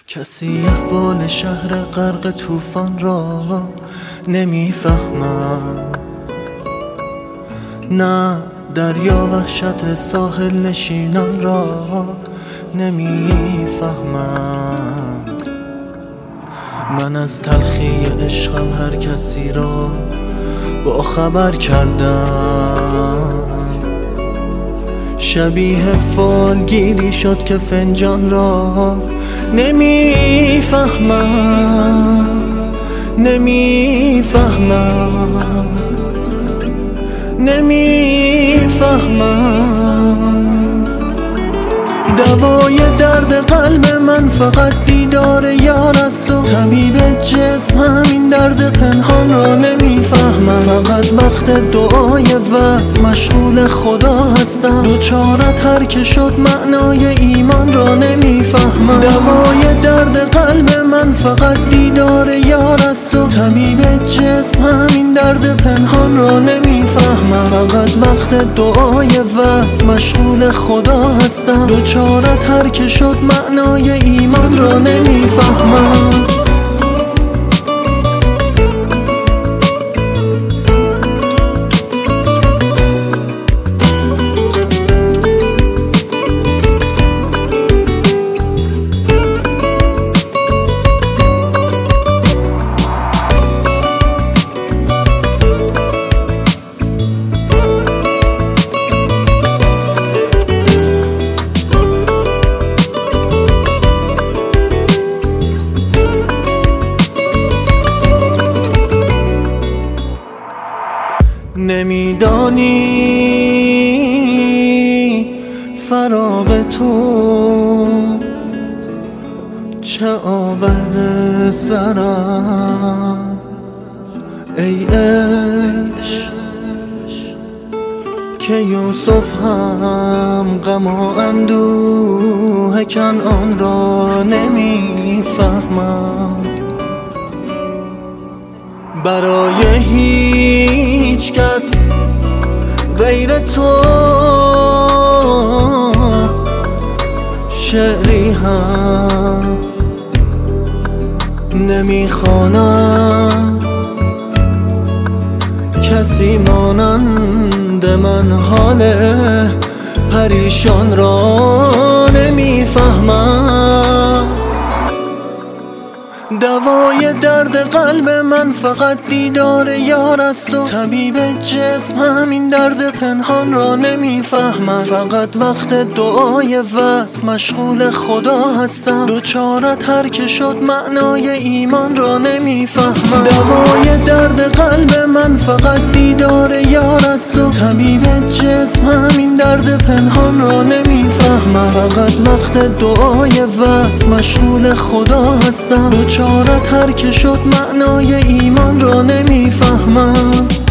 کسی احوال شهر غرق طوفان را نمیفهمم، نه دریا وحشت ساحل نشینان را نمیفهمم. من از تلخی عشقم هر کسی را با خبر کردم، شبیه فالگیری شد که فنجان را نمیفهمم. دوای درد قلب من فقط دیدار یار است و طبیب جسم همین درد پنهان را نمیفهمم. فقط وقت دعای وصل مشغول خدا هستم، دوچارت هر که شد معنای ایمان را نمیفهمم. دوای درد قلب من فقط دیدار یار است و طبیب جسم همین درد پنهان را نمیفهمم. فقط وقت دعای وصل مشغول خدا هستم، دوچارت هر که شد معنای ایمان را نمیفهمم. نمیدانی فراق تو چه آورده سرم، ای عشق که یوسف هم غم و اندوه کنعان را نمیفهمم. برای هیچ کس غیر تو شعری هم نمیخوانم، کسی مانند من حال پریشان را نمیفهمم. دوای درد قلب من فقط دیدار یار است و طبیب جسم همین درد پنهان را نمیفهمم. فقط وقت دعای وصل مشغول خدا هستم، دوچارت هر که شد معنای ایمان را نمیفهمم. دوای درد قلب من فقط دیدار یار است و طبیب جسم همین درد پنهان را نمیفهمم. فقط وقت دعای وصل مشغول خدا هستم، دوچارت هر که شد معنای ایمان را نمیفهمم.